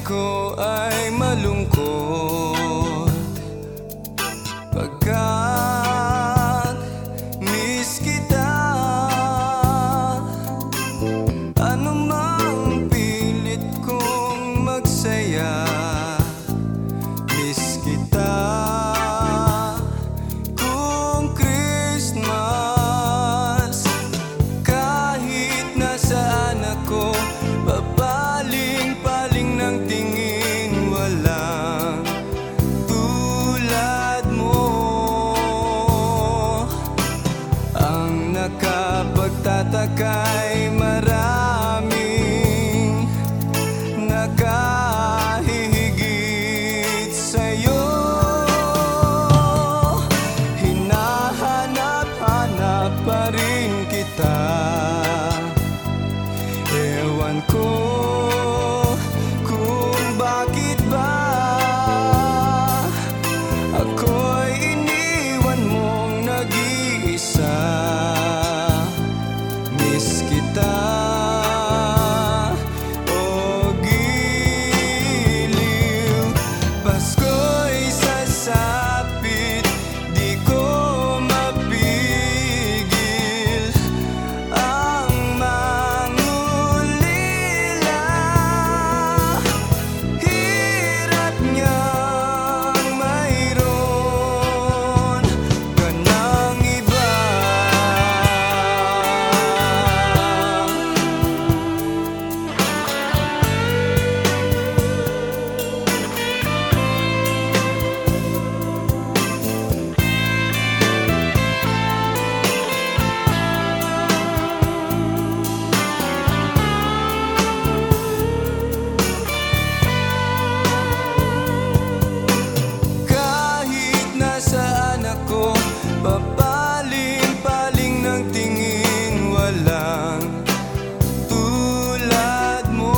ko ay malungkot, pagkat miss kita. Anumang pilit kong magsaya, miss kita. Kung Christmas, kahit nasaan ako, papaling-paling ng tingin, walang tulad mo. Ang nakapagtataka'y maraming nakahihigit sa'yo. Hinahanap-hanap pa rin kita. Ewan ko kung bakit ba ako'y iniwan mong nag-iisa. Miss kita, o giliw. Pasko'y sasapit, di ko mapigil ang mangulila. Hirap niyang mayroon ka ng iba. Kahit nasaan ako, papaling-paling ng tingin, walang tulad mo.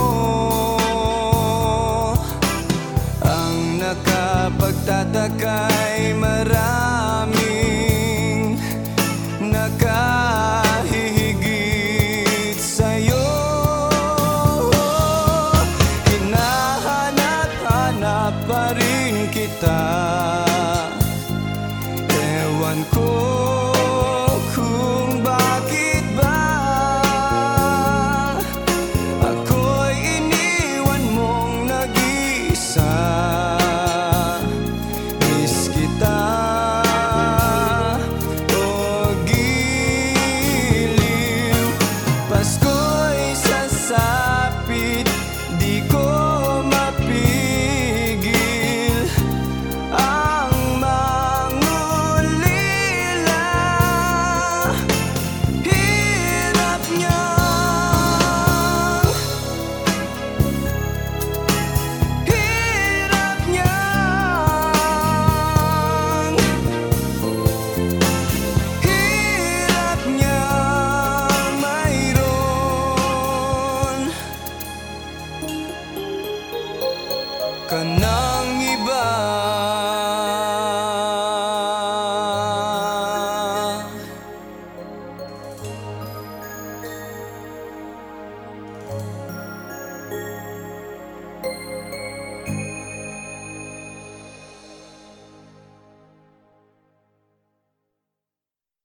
Ang nakapagtataka'y maraming nakahihigit sa'yo. Hinahanap-hanap pa rin kita.